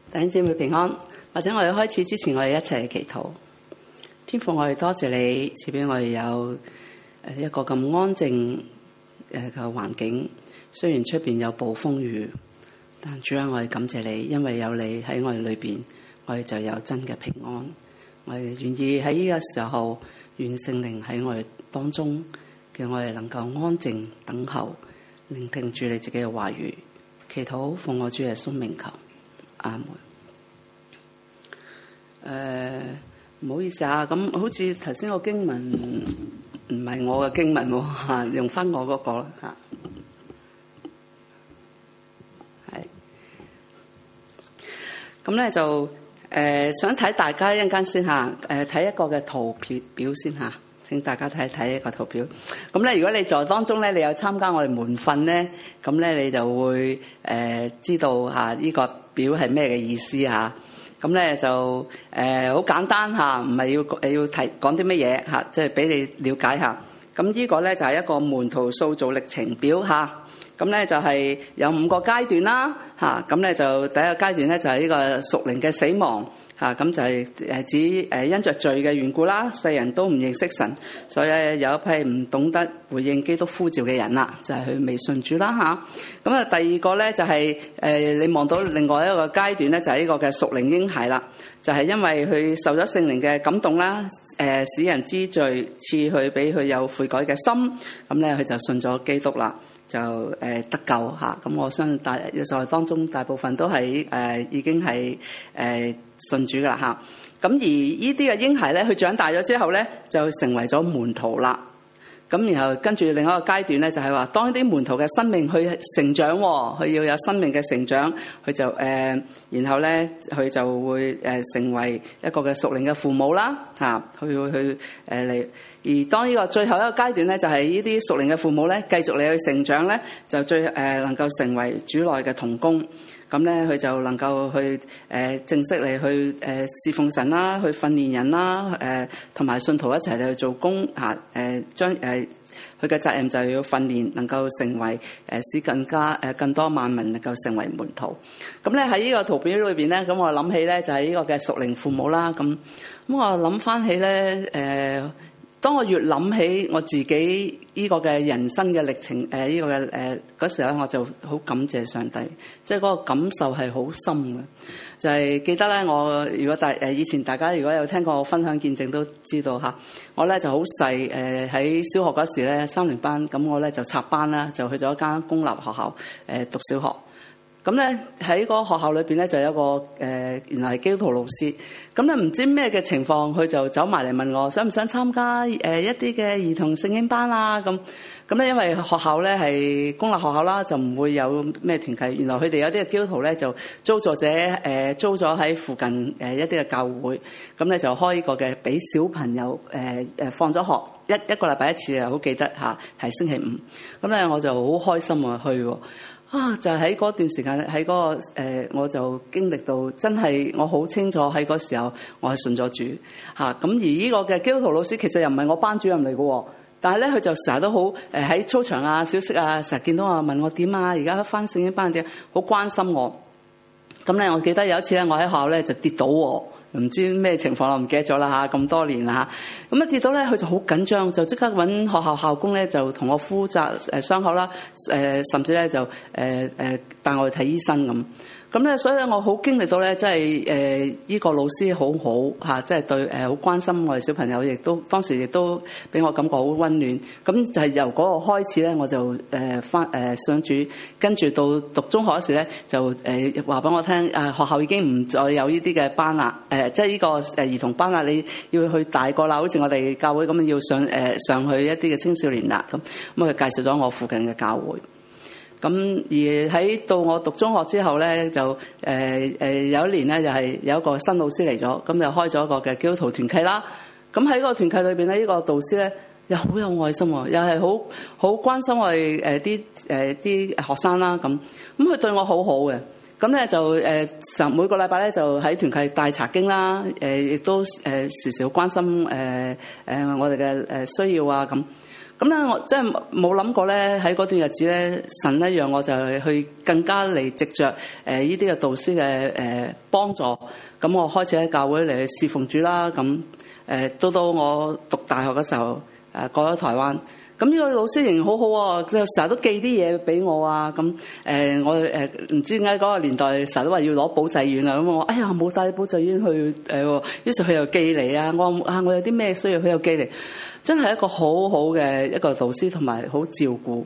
弟兄姊妹平安，或者我哋開始之前，我哋一齊祈禱。天父，我哋多謝你賜俾我哋有一個咁安靜嘅環境。雖然出邊有暴風雨，但主啊，我哋感謝你，因為有你喺我哋裏邊，我哋就有真嘅平安。我哋願意喺呢個時候，願聖靈喺我哋當中，叫我哋能夠安靜等候，聆聽住你自己嘅話語。祈禱奉我主耶穌名求，阿門。唔好意思啊，咁好似頭先個經文唔係我嘅經文喎，用翻我嗰個啦嚇。係，咁咧就想睇大家一陣間先嚇，睇一個嘅圖表先嚇。請大家睇睇一個圖表。咁咧，如果你在當中咧，你有參加我哋門訓咧，咁咧你就會知道嚇呢個表係咩嘅意思嚇。咁咧就好簡單嚇，唔係要講啲乜嘢嚇，即係俾你了解下。咁呢個咧就係一個門徒塑造歷程表嚇。咁咧就係有5個階段啦嚇。咁咧就第一個階段咧就係呢個屬靈嘅死亡。咁就係指因着罪嘅緣故啦，世人都唔認識神，所以有一批唔懂得回應基督呼召嘅人啦，就係佢未信主啦嚇。咁啊，第二個咧就係你望到另外一個階段咧，就係呢個嘅屬靈嬰孩啦，就係因為佢受咗聖靈嘅感動啦，使人知罪，賜佢俾佢有悔改嘅心，咁咧佢就信咗基督啦。就得救嚇，咁我相信在當中大部分都係已經係信主噶啦嚇。咁而呢啲嘅嬰孩咧，佢長大咗之後咧，就成為咗門徒啦。咁然後跟住另一個階段咧，就係話當啲門徒嘅生命去成長，佢要有生命嘅成長，佢就然後咧佢就會成為一個嘅屬靈嘅父母啦嚇，佢會去嚟。而當呢個最後一個階段咧，就係呢啲屬靈嘅父母咧，繼續你去成長咧，就最能夠成為主內嘅同工。咁咧佢就能夠去正式嚟去侍奉神啦，去訓練人啦，同埋信徒一齊嚟去做工嚇，將佢嘅責任就係要訓練，能夠成為使更多萬民能夠成為門徒。咁咧喺呢個圖表裏邊咧，咁我諗起咧就係呢個嘅屬靈父母啦。咁我諗翻起咧當我越諗起我自己呢個嘅人生嘅歷程，呢個嘅嗰時咧，我就好感謝上帝，即係嗰個感受係好深嘅。就係記得咧，我如果以前大家如果有聽過我分享見證都知道嚇，我咧就好細喺小學嗰時咧3年班，咁我咧就插班啦，就去咗一間公立學校讀小學。咁咧喺個學校裏邊咧就有一個原來係基督徒老師，咁咧唔知咩嘅情況，佢就走埋嚟問我想唔想參加一啲嘅兒童聖經班啊。咁咧因為學校咧係公立學校啦，就唔會有咩團契。原來佢哋有啲嘅基督徒咧就租助者租咗喺附近一啲嘅教會，咁咧就開個嘅俾小朋友放咗學一個禮拜一次啊，好記得嚇，係星期5。咁咧我就好開心啊去喎。就喺嗰段時間，喺嗰個我就經歷到真係我好清楚喺嗰時候我係信咗主嚇。咁而呢個嘅基督徒老師其實又唔係我班主任嚟嘅，但係咧佢就成日都好喺操場啊、小息啊，成日見到我問我點啊，而家返聖經班點，好關心我。咁咧我記得有一次咧，我喺學校咧就跌倒喎。唔知咩情況，我唔記得咗啦嚇，咁多年啦嚇。咁一跌到咧，佢就好緊張，就即刻揾學校校工咧，就同我負責傷口啦，甚至咧就帶我去睇醫生咁。咁咧，所以咧我好經歷到咧，即係呢個老師好好嚇，即係對好關心我哋小朋友，亦都當時亦都俾我感覺好溫暖。咁就係由嗰個開始咧，我就信主，跟住到讀中學嗰時咧，就話俾我聽，學校已經唔再有呢啲嘅班啦，即係呢個兒童班啦，你要去大個啦，好似我哋教會咁要上去一啲嘅青少年啦咁。咁佢介紹咗我附近嘅教會。咁而喺到我讀中學之後咧，就有一年咧，就係有一個新老師嚟咗，咁就開咗一個嘅基督徒團契啦。咁喺嗰個團契裏邊咧，呢個導師咧又好有愛心喎，又係好關心我哋啲學生啦。咁佢對我好好嘅。咁咧就每個禮拜咧就喺團契帶查經啦，亦都時時好關心我哋嘅需要啊咁。 咁咧，我真係冇諗過咧，喺嗰段日子咧，神咧讓我就去更加嚟藉着呢啲嘅導師嘅幫助，咁我開始喺教會嚟侍奉主啦。咁到我讀大學嘅時候，過咗台灣。咁呢個老師仍然好好喎，就成日都寄啲嘢俾我啊。咁我唔知點解嗰個年代成日都話要攞保濟丸啊。咁我冇帶保濟丸去於是佢又寄嚟啊。我有啲咩需要，佢又寄嚟。真係一個好好嘅一個導師，同埋好照顧。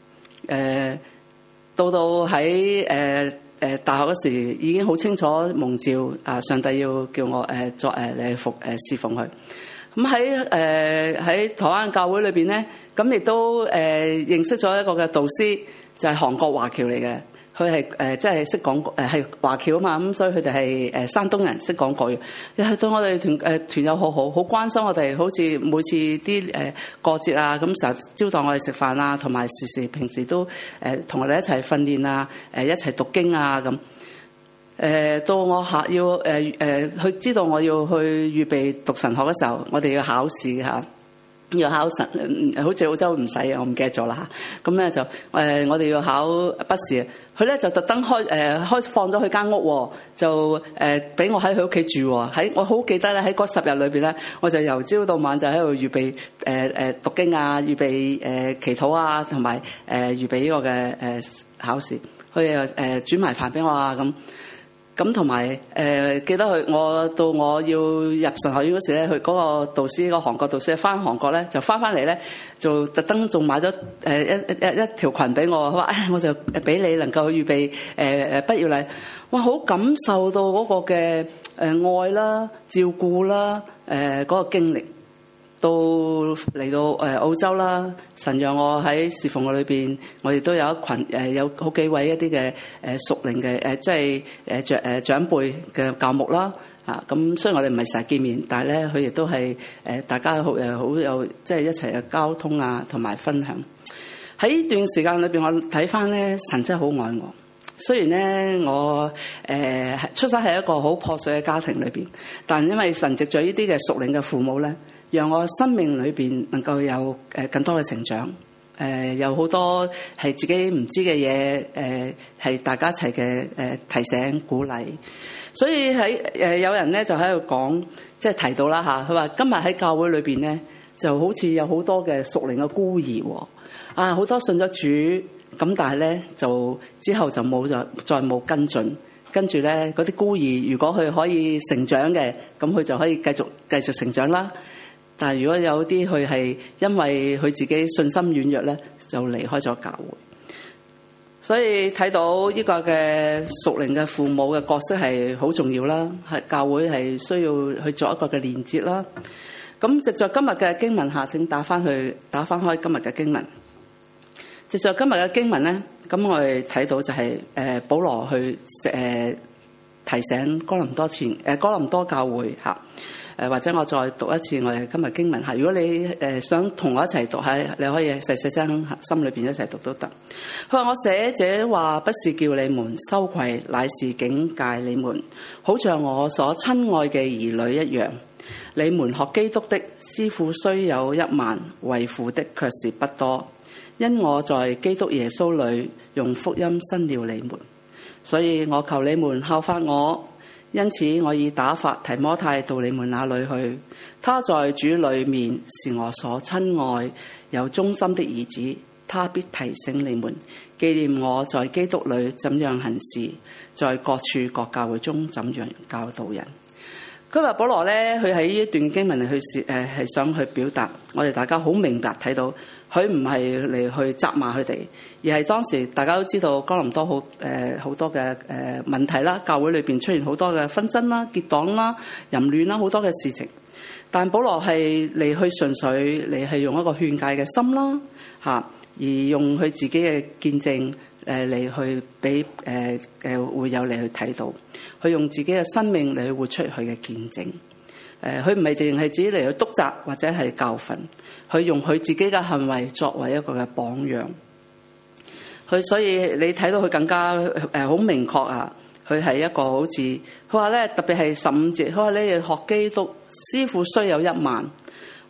到喺大學嗰時已經好清楚蒙召上帝要叫我作嚟侍奉佢。咁喺台灣教會裏邊咧，咁亦都認識咗一個嘅導師，就係韓國華僑嚟嘅。佢係即係識講係華僑啊嘛，咁所以佢哋係山東人，識講國語。又係對我哋團友好關心我哋，好似每次啲過節啊，咁成日招待我哋食飯啊，同埋時平時都同我哋一齊訓練啊，一齊讀經啊咁。到我要佢知道我要去預備讀神學嘅時候，我哋要考試嚇，要考神，好似澳洲唔使我唔記得咗啦嚇。咁咧就我哋要考筆試，佢咧就特登開放咗佢間屋，就俾我喺佢屋企住喎。我好記得咧，喺嗰10日裏邊咧，我就由朝到晚就喺度預備讀經啊，預備祈禱啊，同埋預備呢個嘅考試。佢又煮埋飯俾我啊咁同埋記得我到我要入神學院嗰時咧，佢嗰個導師，個韓國導師翻韓國咧，就翻嚟咧，就特登仲買咗一條裙俾我。佢話我就俾你能夠預備畢業禮。哇，好感受到嗰個嘅愛啦、照顧啦、嗰個經歷。到嚟到澳洲啦，神讓我喺侍奉裏邊，我亦都有一群有好幾位一啲嘅屬靈嘅即係長輩嘅教牧啦。咁雖然我哋唔係成日見面，但係咧佢亦都係大家好有即係一齊嘅交通啊，同埋分享。喺呢段時間裏邊，我睇翻咧，神真係好愛我。雖然咧我出生喺一個好破碎嘅家庭裏邊，但因為神藉著呢啲嘅屬靈嘅父母咧，讓我生命裏邊能夠有更多嘅成長，有好多係自己唔知嘅嘢，係大家一齊嘅提醒鼓勵。所以喺有人咧就喺度講，即係提到啦嚇，佢話今日喺教會裏邊咧，就好似有好多嘅屬靈嘅孤兒喎，好多信咗主，咁但係咧就之後就冇再冇跟進。跟住咧嗰啲孤兒，如果佢可以成長嘅，咁佢就可以繼續成長啦。但係如果有啲佢係因為佢自己信心軟弱咧，就離開咗教會。所以睇到呢個嘅屬靈嘅父母嘅角色係好重要啦，係教會係需要去做一個嘅連結啦。咁藉着今日嘅經文下，請打翻開今日嘅經文。藉着今日嘅經文咧，咁我哋睇到就係保羅去提醒哥林多教會嚇。或者我再讀一次我哋今日經文嚇。如果你想同我一齊讀下，你可以細聲心裏邊一齊讀都得。佢話：我寫這話不是叫你們羞愧，乃是警戒你們，好像我所親愛嘅兒女一樣。你們學基督的師傅雖有10000，為父的卻是不多。因我在基督耶穌裏用福音生了你們，所以我求你們效法我。因此我已打發提摩太到你們那裏去，他在主裏面是我所親愛有忠心的兒子，他必提醒你們，紀念我在基督裏怎樣行事，在各處各教會中怎樣教導人。今日保羅咧，佢喺呢一段經文嚟去係想去表達，我哋大家好明白睇到，佢唔係嚟去責罵佢哋，而係當時大家都知道哥林多好多嘅問題啦，教會裏邊出現好多嘅紛爭啦、結黨啦、淫亂啦，好多嘅事情。但保羅係嚟去純粹嚟係用一個勸誡嘅心啦，而用佢自己嘅見證嚟去俾會友嚟去睇到，佢用自己嘅生命嚟去活出佢嘅見證。佢唔係淨係自己嚟去督責或者係教訓，佢用佢自己嘅行為作為一個嘅榜樣。佢所以你睇到佢更加好明確啊！佢係一個好似佢話咧，特別係15節，佢話你哋學基督師傅雖有10000，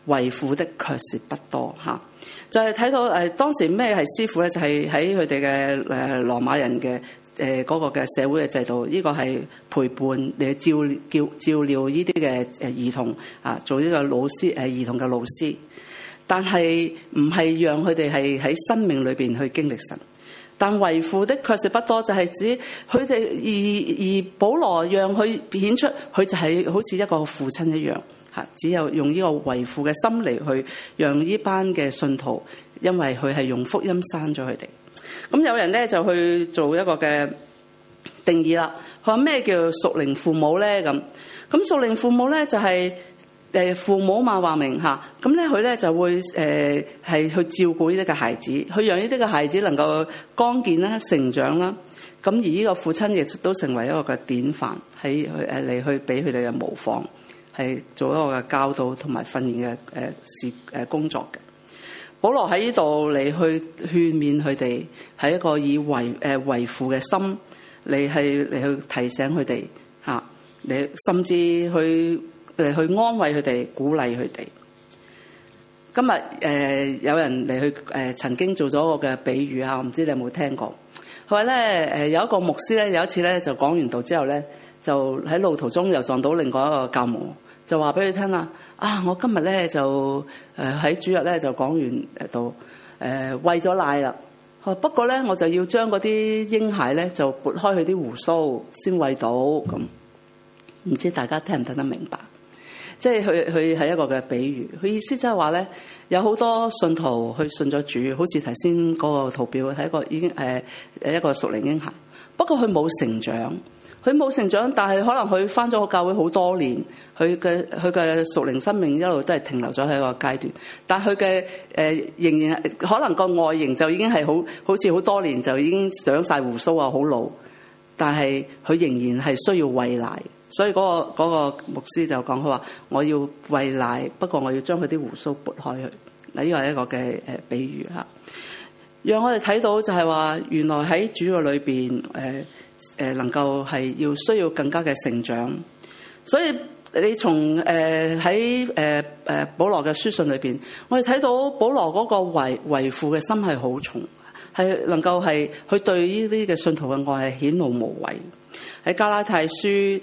為父的卻是不多嚇。就係睇到當時咩係師傅咧？就係喺佢哋嘅羅馬人嘅嗰個嘅社會嘅制度，呢個係陪伴你照料呢啲嘅兒童啊，做呢個老師兒童嘅老師，但係唔係讓佢哋係喺生命裏邊去經歷神。但為父的卻是不多，就係指佢哋而保羅讓佢顯出佢就係好似一個父親一樣嚇，只有用呢個為父嘅心嚟去讓呢班嘅信徒，因為佢係用福音生咗佢哋。咁有人咧就去做一個嘅定義啦，佢話咩叫屬靈父母咧？咁屬靈父母咧就係父母嘛話明嚇，咁咧佢咧就會係去照顧呢啲嘅孩子，去讓呢啲嘅孩子能夠剛健啦、成長啦。咁而呢個父親亦都成為一個嘅典範，喺嚟去俾佢哋嘅模仿，係做一個嘅教導同埋訓練嘅工作嘅。保羅喺呢度嚟去勸勉佢哋，係一個以為父嘅心嚟去提醒佢哋嚇，你甚至去安慰佢哋、鼓勵佢哋。今日有人嚟去曾經做咗一個嘅比喻啊，我唔知你有冇聽過？佢話咧有一個牧師咧，有一次咧就講完道之後咧，就喺路途中又撞到另外一個教牧，就話俾佢聽啦。我今日咧就喺主日咧就講完道，餵咗奶啦。不過咧我就要將嗰啲嬰孩咧就撥開佢啲鬍鬚先餵到咁。唔知大家聽唔聽得明白？即係佢係一個嘅比喻，佢意思即係話咧，有好多信徒去信咗主，好似頭先嗰個圖表係一個已經一個屬靈嬰孩，不過佢冇成長。佢冇成長，但係可能佢返咗個教會好多年，佢嘅屬靈生命一路都係停留咗喺個階段。但佢嘅仍然可能個外形就已經係好似好多年就已經長晒鬍鬚啊，好老。但係佢仍然係需要餵奶，所以嗰個牧師就講佢話：我要餵奶，不過我要將佢啲鬍鬚撥開佢。嗱，呢個係一個嘅比喻嚇，讓我哋睇到就係話，原來喺主嘅裏邊能夠係需要更加嘅成長，所以你從喺保羅嘅書信裏邊，我哋睇到保羅嗰個為父嘅心係好重，係能夠係佢對呢啲嘅信徒嘅愛係顯露無遺。喺加拉太書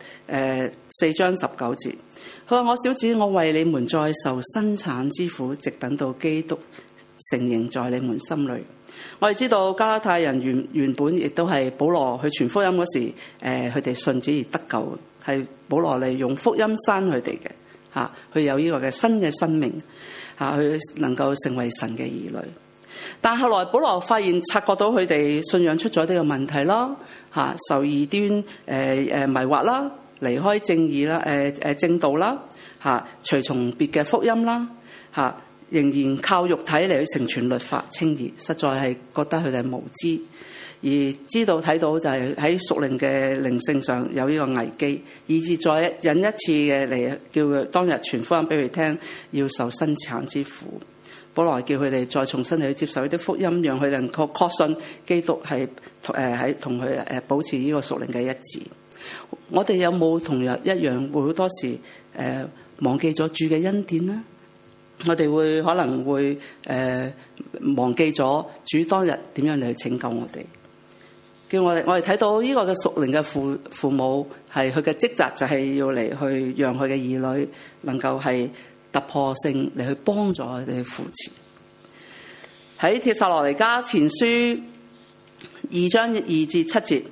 4章19節，佢話：我小子，我為你們再受生產之苦，直等到基督成形在你們心裏。我哋知道加拉太人原本亦都係保羅去傳福音嗰時，佢哋信主而得救，係保羅嚟用福音生佢哋嘅嚇，佢有呢個嘅新嘅生命嚇，佢能夠成為神嘅兒女。但後來保羅發現察覺到佢哋信仰出咗呢個問題啦嚇，受異端迷惑啦，離開正義啦正道啦嚇，隨從別嘅福音啦嚇。仍然靠肉體嚟去成全律法稱義，實在係覺得佢哋無知，而知道睇到就係喺屬靈嘅靈性上有呢個危機，以致再引一次嘅嚟叫佢當日傳福音俾佢聽，要受生產之苦。保羅叫佢哋再重新嚟去接受呢啲福音，讓佢哋確信基督係喺同佢保持呢個屬靈嘅一致。我哋有冇同樣一樣會好多時忘記咗主嘅恩典呢？我哋可能會忘記咗主當日點樣嚟去拯救我哋，叫我哋睇到呢個嘅屬靈嘅父母係佢嘅職責，就係要嚟去讓佢嘅兒女能夠係突破性嚟去幫助佢哋去扶持。喺帖撒羅尼迦前書2章2至7節，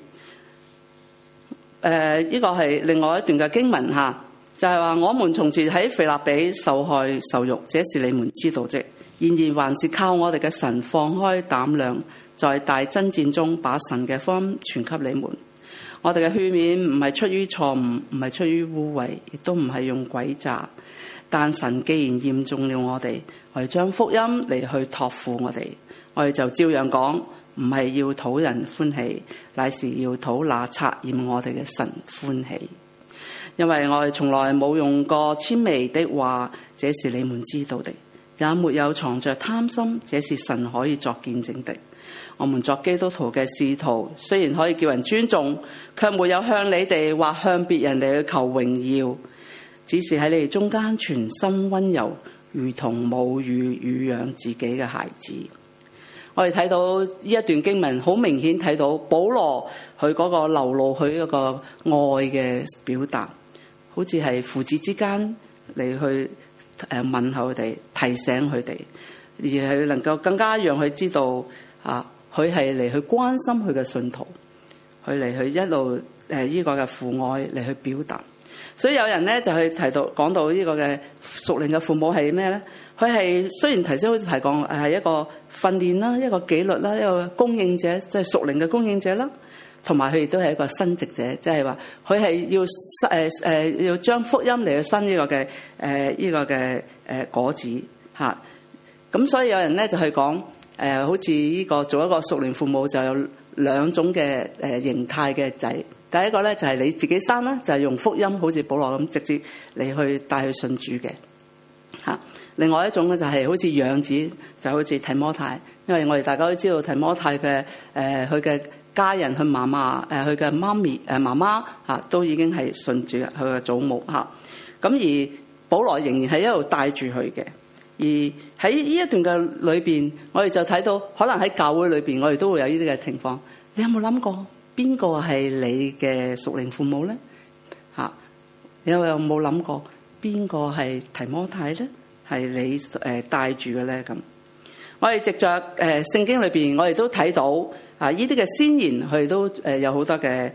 呢個係另外一段嘅經文嚇。就係話，我們從前喺腓立比受害受辱，這是你們知道的。然而還是靠我哋嘅神放開膽量，在大爭戰中把神嘅福音傳給你們。我哋嘅勸勉唔係出於錯誤，唔係出於污穢，亦都唔係用詭詐。但神既然驗中了我哋將福音嚟去託付我哋，我哋就照樣講，唔係要討人歡喜，乃是要討那察驗我哋嘅神歡喜。因為我哋從來冇用過諂媚的話，這是你們知道的；也沒有藏着貪心，這是神可以作見證的。我們作基督徒嘅使徒，雖然可以叫人尊重，卻沒有向你哋或向別人嚟去求榮耀，只是喺你哋中間全心溫柔， 如同母乳養自己嘅孩子。我哋睇到呢一段經文，好明顯睇到保羅佢嗰個流露佢嗰個愛嘅表達，好似係父子之間嚟去問候佢哋，提醒佢哋，而係能夠更加讓佢知道佢係嚟去關心佢嘅信徒，佢嚟去一路呢個嘅父愛嚟去表達。所以有人咧就去提到講到呢個嘅屬靈嘅父母係咩咧？佢係雖然頭先好似提講係一個訓練啦，一個紀律啦，一個供應者，即係屬靈嘅供應者啦，同埋佢亦都係一個申植者，即係話佢係要將福音嚟去生呢個嘅呢個嘅果子嚇。咁所以有人咧就去講好似呢個做一個屬靈父母就有兩種嘅形態嘅仔。第一個咧就係你自己生啦，就係用福音好似保羅咁直接嚟去帶去信主嘅嚇。另外一種咧就係好似養子，就好似提摩太，因為我哋大家都知道提摩太嘅佢嘅家人，佢媽媽佢嘅媽咪媽媽嚇都已經係信主，佢嘅祖母嚇。咁而保羅仍然係一路帶住佢嘅。而喺呢一段嘅裏邊，我哋就睇到可能喺教會裏邊，我哋都會有呢啲嘅情況。你有冇諗過邊個係你嘅屬靈父母咧？嚇，你有冇諗過邊個係提摩太咧？係你帶住嘅咧？咁我哋藉着聖經裏邊，我哋都睇到呢啲嘅先賢，佢哋都有好多嘅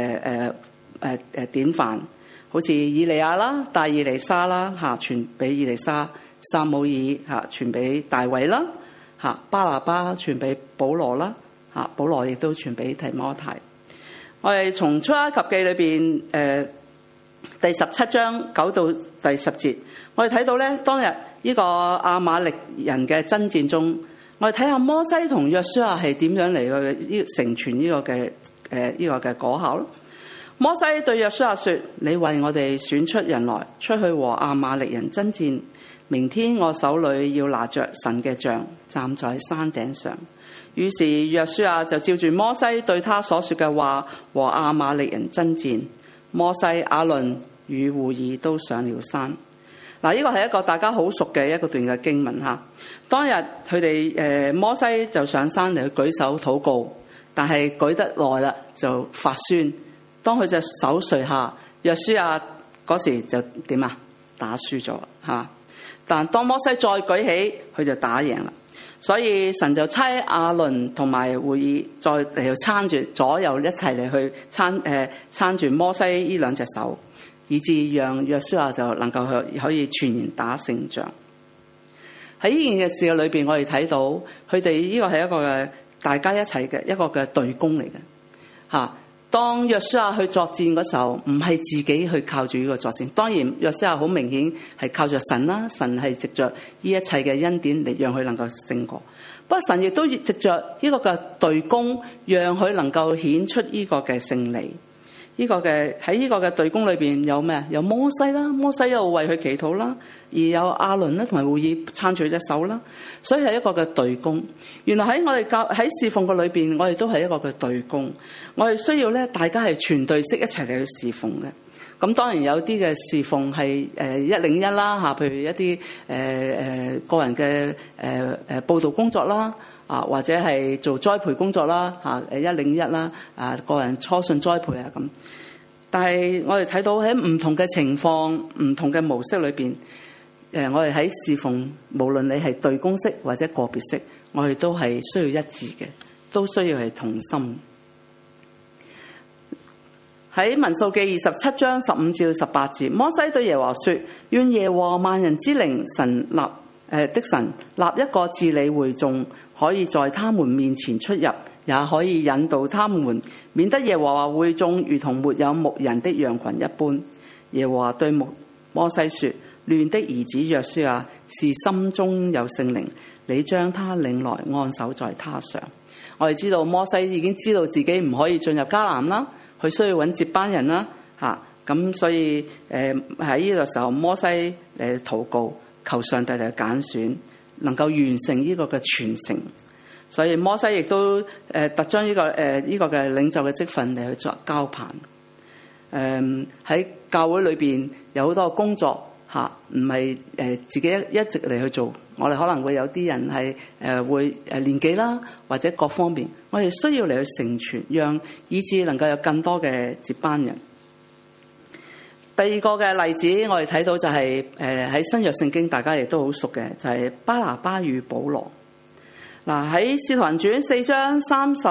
典範，好似以利亞啦、大以利沙啦嚇，傳俾以利沙；撒母耳嚇，傳俾大衛啦嚇；巴拿巴傳俾保羅啦嚇，保羅亦都傳俾提摩太。我哋從出埃及記裏邊第17章9到第10節，我哋睇到咧當日呢個亞瑪力人嘅爭戰中，我哋睇下摩西同約書亞係點樣嚟去成全呢個嘅呢個嘅果效咯。摩西對約書亞說：你為我哋選出人來，出去和亞瑪力人爭戰。明天我手裏要拿着神嘅杖，站在山頂上。於是約書亞就照住摩西對他所說嘅話，和亞瑪力人爭戰。摩西、亞倫與戶珥都上了山。嗱，呢個係一個大家好熟嘅一個段嘅經文嚇。當日佢哋摩西就上山嚟去舉手禱告，但係舉得耐啦就發酸。當佢隻手垂下，約書亞嗰時就點啊？打輸咗嚇。但當摩西再舉起，佢就打贏啦。所以神就差亞倫同埋戶珥再嚟去撐住左右一齊嚟去撐住摩西呢兩隻手，以致讓約書亞就能夠可以全然打勝仗。喺呢件嘅事裏邊，我哋睇到佢哋呢個係一個嘅大家一齊嘅一個嘅隊工嚟嘅嚇。當約書亞去作戰嗰時候，唔係自己去靠住呢個作戰。當然約書亞好明顯係靠着神啦，神係藉着呢一切嘅恩典嚟讓佢能夠勝過。不過神亦都藉着呢個嘅隊工，讓佢能夠顯出呢個嘅勝利。呢個嘅喺呢個嘅隊工裏邊有咩？有摩西啦，摩西又為佢祈禱啦，而有亞倫啦同埋戶珥撐住隻手啦，所以係一個嘅隊工。原來喺我哋喺侍奉嘅裏邊，我哋都係一個嘅隊工。我哋需要咧，大家係全隊式一齊嚟去侍奉嘅。咁當然有啲嘅侍奉係一領一啦嚇，譬如一啲個人嘅佈道工作啦。或者係做栽培工作啦，一領一啦，個人初信栽培啊咁。但係我哋睇到喺唔同嘅情況、唔同嘅模式裏邊，我哋喺侍奉，無論你係隊公式或者個別式，我哋都係需要一致嘅，都需要係同心。喺民數記27章15至18節，摩西對耶和華說：願耶和華萬人之靈神的神立一個治理會眾，可以在他們面前出入，也可以引導他們，免得耶和華會眾如同沒有牧人的羊群一般。耶和華對摩西說：嫩的兒子約書亞是心中有聖靈，你將他領來按手在他上。我哋知道摩西已經知道自己唔可以進入迦南啦，佢需要揾接班人啦，咁所以喺呢個時候摩西禱告，求上帝嚟揀選，能夠完成呢個嘅傳承。所以摩西亦都特將呢個嘅領袖嘅職分嚟去作交棒。喺教會裏邊有好多工作， 唔係自己一直嚟去做。我哋可能會有啲人係會年紀啦，或者各方面，我哋需要嚟去成全，讓以致能夠有更多嘅接班人。第二個嘅例子，我哋睇到就係喺新約聖經，大家亦都好熟嘅，就係巴拿巴與保羅。嗱，喺使徒行傳4章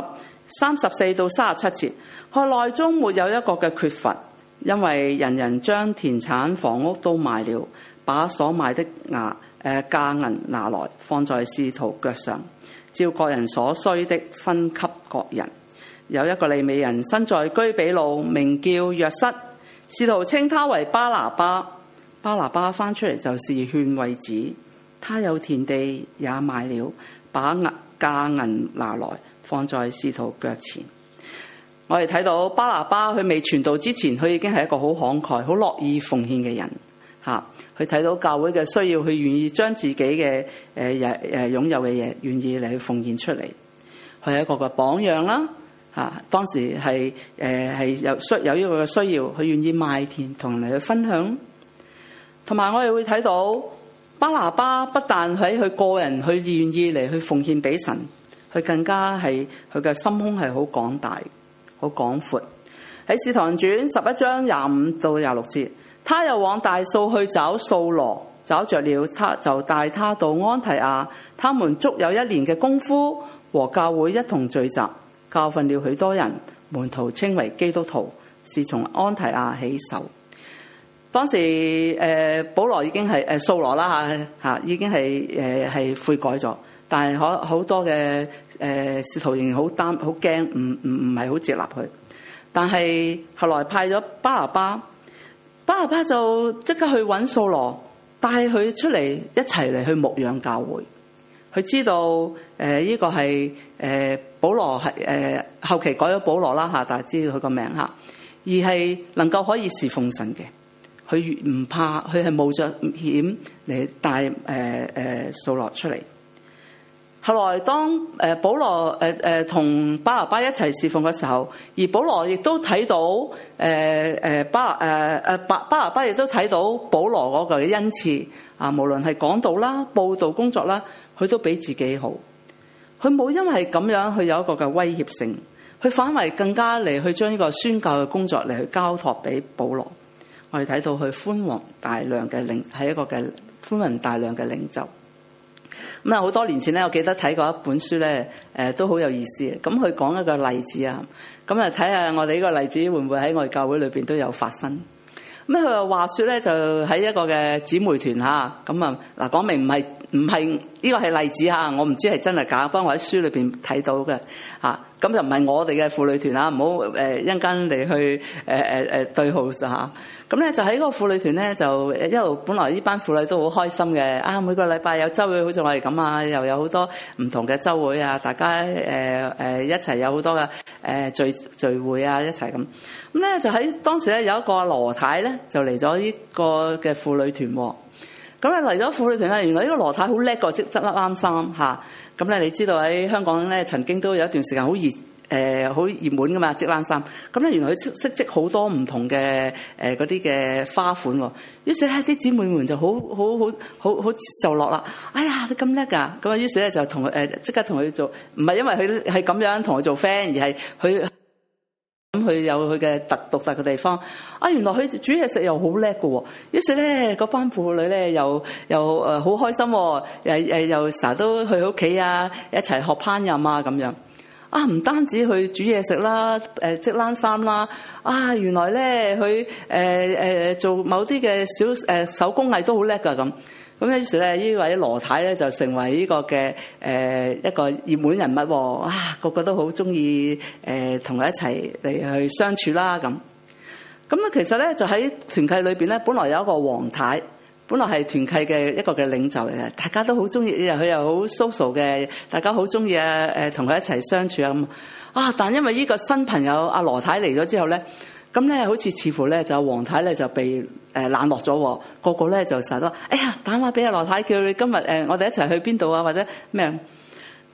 34到37節，佢內中沒有一個嘅缺乏，因為人人將田產房屋都賣了，把所賣的價銀拿來，放在使徒腳上，照個人所需的分給各人。有一個利未人身在居比路，名叫約瑟，使徒稱他為巴拿巴。巴拿巴翻出嚟就是勸慰子。他有田地也賣了，把價銀拿來，放在使徒腳前。我哋睇到巴拿巴佢未傳道之前，佢已經係一個好慷慨、好樂意奉獻嘅人。佢睇到教會嘅需要，佢願意將自己嘅擁有嘅嘢，願意嚟去奉獻出嚟。佢係一個嘅榜樣啦。當時係有呢個嘅需要，佢願意賣田同人嚟去分享。同埋我哋會睇到巴拿巴不但喺佢個人，佢願意嚟去奉獻俾神，佢更加係佢嘅心胸係好廣大、好廣闊。喺使徒行傳11章25到26節，他又往大數去找掃羅，找着了他，就帶他到安提亞。他們足有1年嘅功夫，和教會一同聚集，教訓了許多人，門徒稱為基督徒，是從安提亞起手。當時保羅已經係掃羅啦嚇，已經係悔改咗，但係好多嘅使徒仍然好驚，唔係好接納佢。但係後來派咗巴拿巴就即刻去揾掃羅，帶佢出嚟一齊嚟去牧養教會。佢知道呢個係保羅係後期改咗保羅啦嚇，但係知道佢個名嚇，而係能夠可以侍奉神嘅。佢唔怕，佢係冒着險嚟帶掃羅出嚟。後來當保羅同巴拿巴一齊侍奉嘅時候，而保羅亦都睇到巴拿巴亦都睇到保羅嗰個恩賜啊，無論係講道啦、佈道工作啦，佢都比自己好。佢冇因為咁樣去有一個嘅威脅性，佢反為更加嚟去將呢個宣教嘅工作嚟去交託俾保羅。我哋睇到佢寬宏大量嘅係一個嘅寬宏大量嘅領袖。咁啊，好多年前咧，我記得睇過一本書咧，都好有意思嘅。咁佢講一個例子啊，咁啊睇下我哋呢個例子會唔會喺我哋教會裏邊都有發生。咁佢話說咧，就喺一個嘅姊妹團嚇，咁啊嗱，講明唔係呢個係例子嚇，我唔知係真係假，不過我喺書裏邊睇到嘅嚇，咁就唔係我哋嘅婦女團嚇，唔好一陣間嚟去對號就嚇。咁咧就喺嗰個婦女團咧，就一路本來呢班婦女都好開心嘅，啊每個禮拜有週會，好似我哋咁啊，又有好多唔同嘅週會啊，大家一齊有好多嘅聚會啊，一齊咁。咁咧就喺當時咧有一個羅太咧就嚟咗呢個嘅婦女團喎。咁咧嚟咗婦女團咧，原來呢個羅太好叻個織冷衫嚇。咁咧你知道喺香港咧曾經都有一段時間好熱門噶嘛織冷衫。咁咧原來佢識織好多唔同嘅嗰啲嘅花款喎。於是咧啲姊妹們就好受落啦。哎呀你咁叻㗎！咁啊於是咧就同佢即刻同佢做，唔係因為佢係咁樣同佢做 friend，而係佢。咁佢有佢嘅獨特嘅地方啊！原來佢煮嘢食又好叻㗎喎，於是咧嗰班婦女咧又好開心喎，又成日都去屋企啊，一齊學烹飪啊咁樣啊！唔單止去煮嘢食啦，織冷衫啦，啊原來咧佢做某啲嘅小手工藝都好叻㗎咁。咁於是咧，呢位羅太咧就成為呢個嘅一個熱門人物喎，啊個個都好中意同佢一齊嚟去相處啦咁。咁啊，其實咧就喺團契裏邊咧，本來有一個黃太，本來係團契嘅一個嘅領袖嚟嘅，大家都好中意，佢又好 social 嘅，大家好中意同佢一齊相處啊咁。啊，但因為呢個新朋友阿羅太嚟咗之後咧。咁咧，好似乎咧就黃太咧就被冷落咗，個個咧就成日都，哎呀打電話俾阿羅太，叫你今日我哋一齊去邊度啊，或者咩？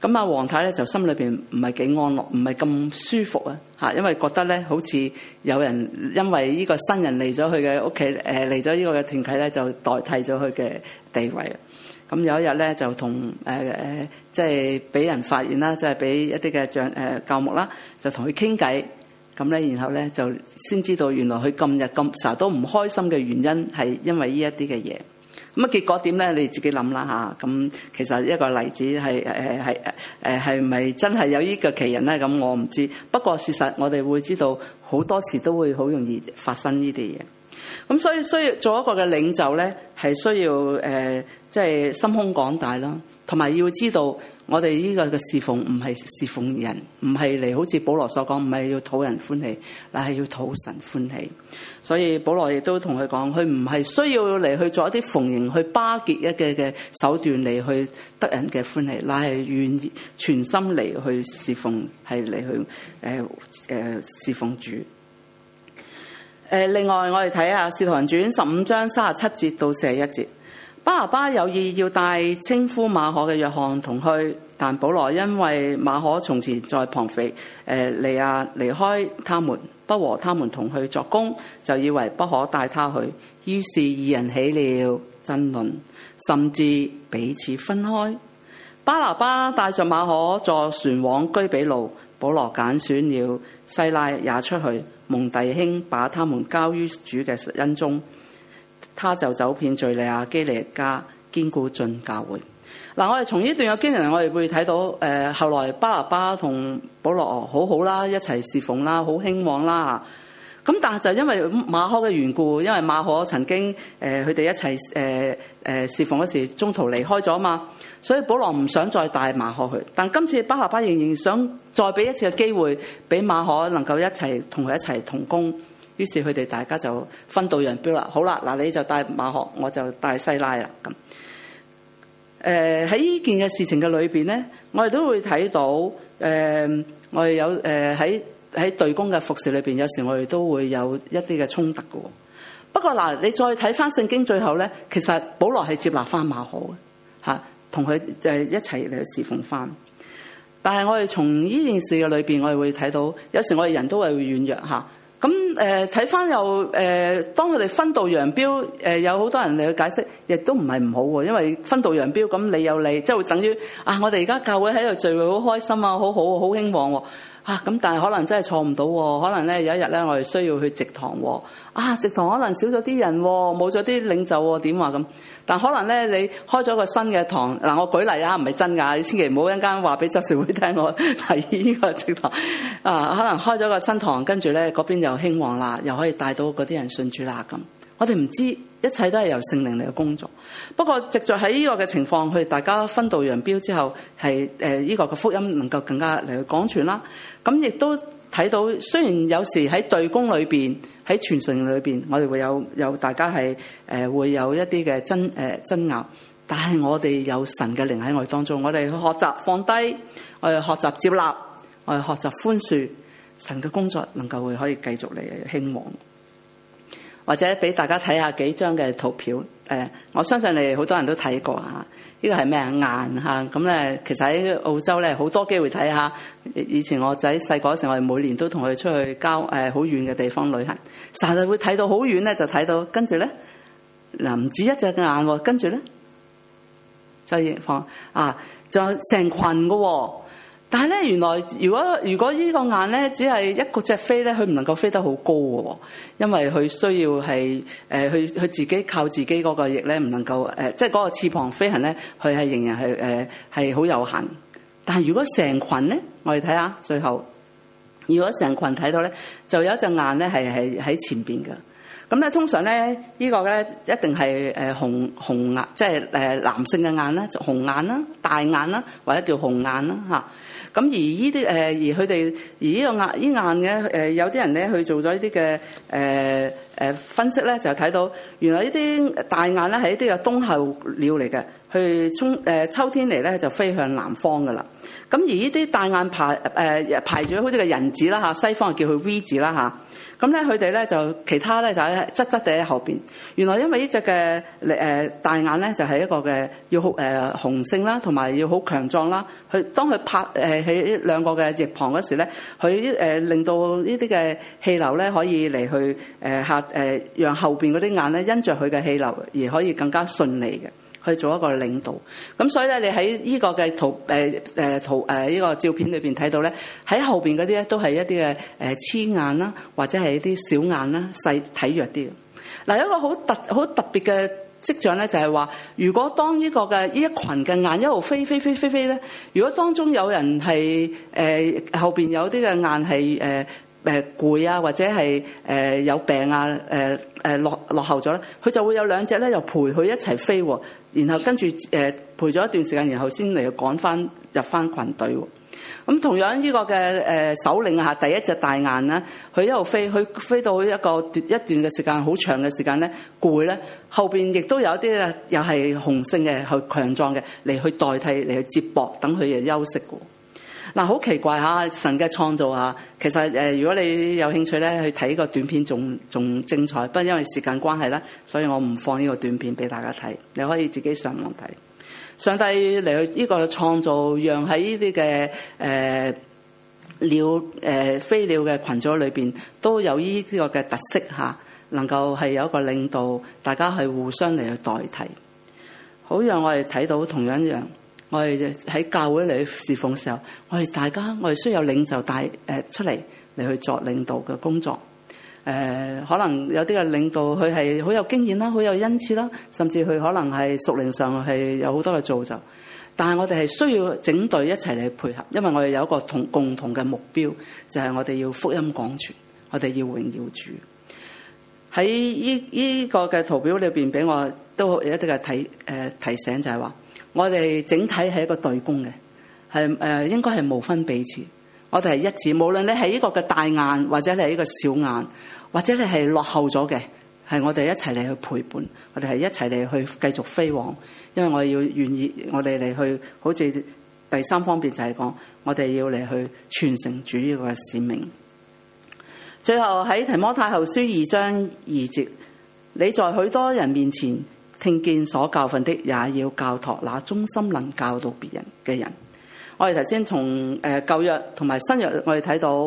咁啊黃太咧就心裏邊唔係幾安樂，唔係咁舒服啊嚇，因為覺得咧好似有人因為呢個新人嚟咗佢嘅屋企嚟咗呢個嘅團契咧，就代替咗佢嘅地位。咁有一日咧就同即係俾人發現啦，即係俾一啲嘅教牧啦，就同佢傾偈。咁咧，然後咧就先知道原來佢今日咁成日都唔開心嘅原因係因為呢一啲嘅嘢。咁啊結果點咧？你自己諗啦嚇。咁其實一個例子係咪真係有呢個奇人咧？咁我唔知。不過事實我哋會知道好多時都會好容易發生呢啲嘢。咁所以需要做一個嘅領袖咧，係需要即係心胸廣大啦，同埋要知道我哋呢個嘅侍奉唔係侍奉人，唔係嚟好似保羅所講，唔係要討人歡喜，但係要討神歡喜。所以保羅亦都同佢講，佢唔係需要嚟去做一啲逢迎去巴結一嘅手段嚟去得人嘅歡喜，乃係願意全心嚟去侍奉，係嚟去侍奉主。另外我哋睇下《使徒行傳》15章37節到41節，巴拿巴有意要帶稱呼馬可嘅約翰同去，但保羅因為馬可從前在龐腓利亞離開他們，不和他們同去作工，就以為不可帶他去，於是二人起了爭論，甚至彼此分開。巴拿巴帶着馬可坐船往居比路，保羅揀選了西拉也出去，蒙弟兄把他們交於主嘅恩中，他就走遍敘利亞基利家，堅固進教會。嗱，我哋從呢段嘅經文，我哋會睇到後來巴拿巴同保羅好好啦，一齊侍奉啦，好興旺啦。咁但係就因為馬可嘅緣故，因為馬可曾經佢哋一齊侍奉嗰時中途離開咗嘛，所以保羅唔想再帶馬可去。但今次巴拿巴仍然想再俾一次嘅機會，俾馬可能夠一齊同佢一齊同工。於是佢哋大家就分道揚鑣啦。好啦，嗱，你就帶馬可，我就帶西拉啦。咁喺呢件嘅事情嘅裏邊咧，我哋都會睇到我哋有喺隊工嘅服侍裏邊，有時我哋都會有一啲嘅衝突嘅。不過嗱，你再睇翻聖經最後咧，其實保羅係接納翻馬可嘅嚇，同佢就係一齊嚟侍奉翻。但係我哋從呢件事嘅裏邊，我哋會睇到有時我哋人都係會軟弱嚇。咁睇翻又當佢哋分道揚鑣，有好多人嚟去解釋，亦都唔係唔好喎。因為分道揚鑣，咁你有你，即係會等於我哋而家教會喺度聚會好開心啊，好好好興旺喎。咁但係可能真係錯唔到喎，可能咧有一日咧我哋需要去植堂喎。植堂可能少咗啲人喎，冇咗啲領袖喎，點話咁？但可能咧你開咗個新嘅堂，嗱我舉例啊，唔係真㗎，你千祈唔好一陣間話俾執事會聽我提呢個植堂。可能開咗個新堂，跟住咧嗰邊又興旺啦，又可以帶到嗰啲人信主啦咁。我哋唔知，一切都係由聖靈嚟嘅工作。不過藉著喺呢個嘅情況，佢大家分道揚鑣之後，係呢個嘅福音能夠更加嚟去廣傳啦。咁亦都睇到，雖然有時喺隊工裏邊，喺傳承裏邊，我哋會有大家係會有一啲嘅爭拗，但係我哋有神嘅靈喺我哋當中，我哋去學習放低，我哋學習接納，我哋學習寬恕，神嘅工作能夠會可以繼續嚟興旺。或者俾大家睇下幾張嘅圖片，我相信你哋好多人都睇過嚇。呢個係咩雁嚇？咁咧其實喺澳洲咧好多機會睇下。以前我仔細個嗰時，我哋每年都同佢出去好遠嘅地方旅行，但係會睇到好遠咧，就睇到跟住咧嗱唔止一隻雁喎，跟住咧就放仲有成群嘅喎。但係咧，原來如果呢個雁咧，只係一個隻飛咧，佢唔能夠飛得好高嘅，因為佢需要係佢自己靠自己嗰個翼咧，唔能夠即係嗰個翅膀飛行咧，佢係仍然係好有限。但係如果成群咧，我哋睇下最後，如果成群睇到咧，就有一隻雁咧係喺前邊嘅。咁咧通常咧呢個咧一定係紅雁，即係男性嘅雁啦，紅雁啦、大雁啦，或者叫紅雁啦嚇。咁而呢啲而佢哋而呢雁嘅有啲人咧去做咗呢啲嘅分析咧，就睇到原來呢啲大雁咧係一啲嘅冬候鳥嚟嘅，去秋天嚟咧就飛向南方噶啦。 咁而呢啲大雁排住好似個人字啦嚇，西方叫佢 V 字啦嚇。咁咧佢哋咧就其他咧就喺側側地喺後邊。原來因為呢隻嘅大雁咧就係一個嘅要好雄性啦，同埋要好強壯啦。佢當佢拍喺兩個嘅翼膀嗰時咧，佢令到呢啲嘅氣流咧可以嚟去讓後邊嗰啲雁咧因着佢嘅氣流而可以更加順利嘅去做一個領導。咁所以咧，你喺呢個嘅呢個照片裏邊睇到咧，喺後邊嗰啲咧都係一啲嘅雌雁啦，或者係一啲小雁啦，細體弱啲嘅。嗱，有一個好特別嘅跡象咧，就係話，如果當呢個嘅呢一群嘅雁一路飛咧，如果當中有人係後邊有啲嘅雁係攰啊，或者係有病啊，落後咗咧，佢就會有兩隻咧又陪佢一齊飛，然後跟住陪咗一段時間，然後先嚟趕翻入翻群隊。咁同樣呢個嘅首領啊，第一隻大雁啦，佢一路飛，佢飛到一段嘅時間，好長嘅時間咧，攰咧，後邊亦都有啲又係雄性嘅，去強壯嘅嚟去代替嚟去接駁，等佢哋休息嘅。嗱，好奇怪嚇，神嘅創造嚇，其實如果你有興趣咧，去睇個短片仲精彩。不過因為時間關係啦，所以我唔放呢個短片俾大家睇，你可以自己上網睇。上帝嚟去呢個創造，讓喺呢啲嘅飛鳥嘅群組裏邊都有呢個嘅特色嚇，能夠係有一個領導，大家係互相嚟去代替，好讓我哋睇到同樣一樣。我哋喺教會嚟侍奉嘅時候，我哋需要有領袖帶出嚟去作領導嘅工作。可能有啲嘅領導佢係好有經驗啦，好有恩賜啦，甚至佢可能係屬靈上係有好多嘅造就。但係我哋係需要整隊一齊嚟配合，因為我哋有一個共同嘅目標，就係我哋要福音廣傳，我哋要榮耀主。喺呢個嘅圖表裏邊，俾我都有一啲嘅提醒，就係話，我哋整體係一個隊工嘅，係應該係無分彼此。我哋係一致，無論你係呢個嘅大雁，或者你係呢個小雁，或者你係落後咗嘅，係我哋一齊嚟去陪伴，我哋係一齊嚟去繼續飛往。因為我要願意，我哋嚟去，好似第三方面就係講，我哋要嚟去傳承主呢個使命。最後喺提摩太後書2章2節，你在許多人面前聽見所教訓的，也要教託那忠心能教導別人嘅人。我哋頭先從舊約同埋新約，我哋睇到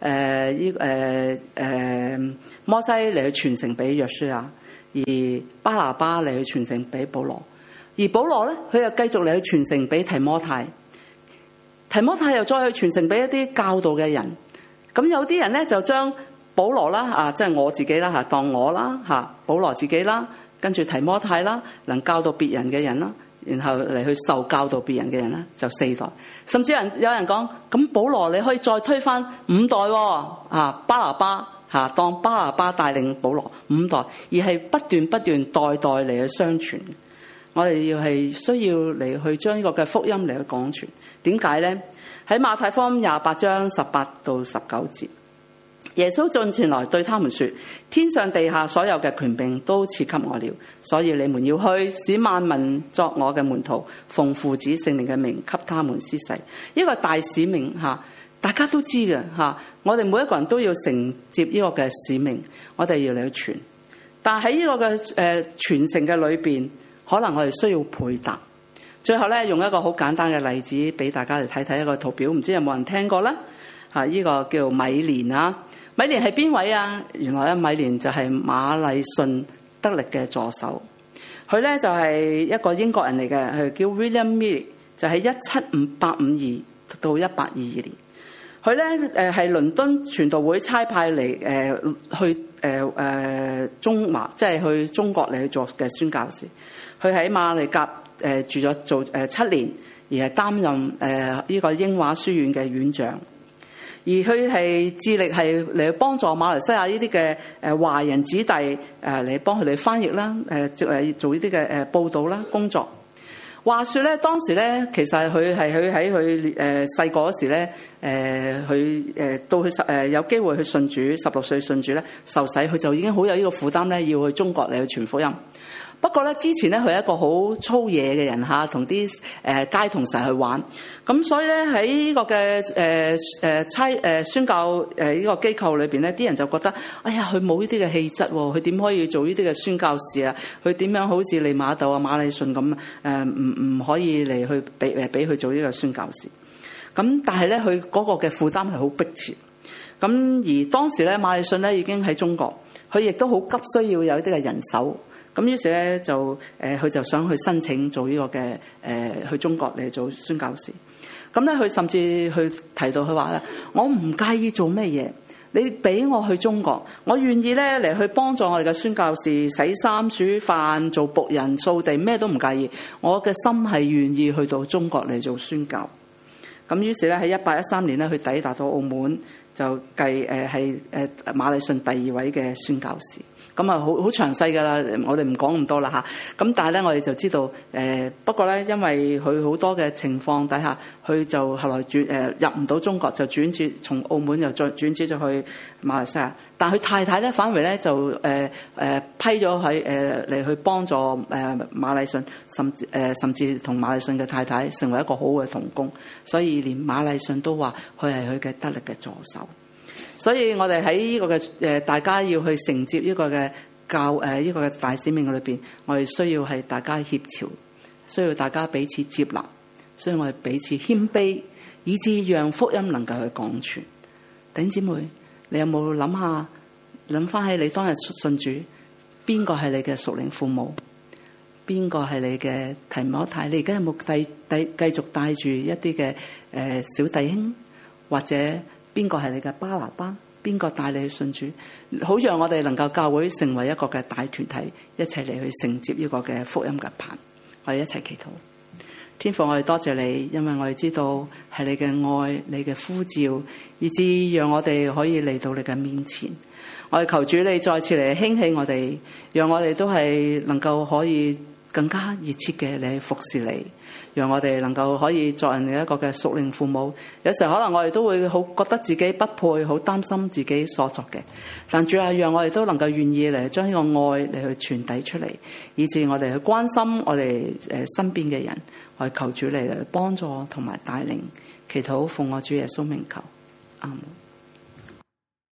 摩西嚟去傳承俾約書亞，而巴拿巴嚟去傳承俾保羅，而保羅咧佢又繼續嚟去傳承俾提摩太，提摩太又再去傳承俾一啲教導嘅人。咁有啲人咧就將保羅啦即係我自己啦當我啦保羅自己啦，跟住提摩太啦，能教導別人嘅人啦，然後嚟去受教導別人嘅人啦，就4代。甚至有人講，咁保羅你可以再推翻5代巴拿巴當巴拿巴帶領保羅5代，而係不斷代代嚟去相傳。我哋要係需要嚟去將呢個嘅福音嚟去講傳。點解咧？喺馬太福音28章18到19節，耶穌進前來對他們說：天上地下所有嘅權柄都賜給我了，所以你們要去，使萬民作我嘅門徒，奉父子聖靈嘅名給他們施洗。呢個大使命大家都知嘅我哋每一個人都要承接呢個嘅使命，我哋要嚟去傳。但係喺呢個嘅傳承嘅裏邊，可能我哋需要配搭。最後咧，用一個好簡單嘅例子俾大家嚟睇睇一個圖表，唔知有冇人聽過咧？呢個叫米連啊。米連係邊位啊？原來咧，米連就係馬禮遜得力嘅助手。佢咧就係一個英國人嚟嘅，佢叫 William Milley，就係17582到1822年。佢咧係倫敦傳道會差派嚟去中華，即係去中國嚟去做嘅宣教士。佢喺馬利甲住咗做7年，而係擔任呢個英華書院嘅院長。而佢係致力係嚟幫助馬來西亞呢啲嘅華人子弟嚟幫佢哋翻譯啦，做呢啲嘅報道啦工作。話說咧，當時咧其實佢喺佢細個嗰時咧，佢到佢有機會去信主，16歲信主咧受洗，佢就已經好有呢個負擔咧，要去中國嚟去傳福音。 不過咧，之前咧佢係一個好粗野嘅人嚇，同啲街童成日去玩。咁所以咧喺呢個嘅宣教呢個機構裏邊咧，啲人就覺得，哎呀，佢冇呢啲嘅氣質喎，佢點可以做呢啲嘅宣教士啊？佢點樣好似利瑪竇啊、馬禮遜咁唔可以嚟去俾佢做呢個宣教士？咁但係咧，佢嗰個嘅負擔係好迫切。咁而當時咧，馬禮遜咧已經喺中國，佢亦都好急需要有啲嘅人手。咁於是咧就佢就想去申請做呢個嘅去中國嚟做宣教士。咁咧佢甚至去提到佢話咧，我唔介意做咩嘢，你俾我去中國，我願意咧嚟去幫助我哋嘅宣教士洗衫煮飯做僕人掃地，咩都唔介意。我嘅心係願意去到中國嚟做宣教。咁於是咧喺1813年咧，佢抵達到澳門，就係馬禮遜第二位嘅宣教士。咁啊好詳細㗎啦，我哋唔講咁多啦嚇。咁但係咧，我哋就知道不過咧，因為佢好多嘅情況底下，佢就後來入唔到中國，就轉至從澳門又再轉至咗去馬來西亞。但佢太太咧反為咧就批咗喺嚟去幫助馬禮遜，甚至同馬禮遜嘅太太成為一個好嘅同工，所以連馬禮遜都話佢係佢嘅得力嘅助手。所以我哋喺呢個嘅大家要去承接呢個嘅呢個嘅大使命裏邊，我哋需要係大家協調，需要大家彼此接納，需要我哋彼此謙卑，以致讓福音能夠去廣傳。弟兄姊妹，你有冇諗翻起你當日信主，邊個係你嘅屬靈父母？邊個係你嘅提摩太？你而家有冇繼續帶住一啲嘅小弟兄，或者邊個係你嘅巴拿巴？邊個帶你去信主？好讓我哋能夠教會成為一個嘅大團體，一齊嚟去承接呢個嘅福音嘅棒。我哋一齊祈禱。天父，我哋多謝你，因為我哋知道係你嘅愛，你嘅呼召，以致讓我哋可以嚟到你嘅面前。我哋求主你再次嚟興起我哋，讓我哋都係能夠可以更加熱切嘅嚟服侍你，讓我哋能夠可以作人嘅一個嘅屬靈父母。有時候可能我哋都會好覺得自己不配，好擔心自己所作嘅，但主啊，讓我哋都能夠願意嚟將呢個愛嚟去傳遞出嚟，以致我哋去關心我哋身邊嘅人。我哋求主嚟幫助同埋帶領，祈禱奉我主耶穌名求，阿門。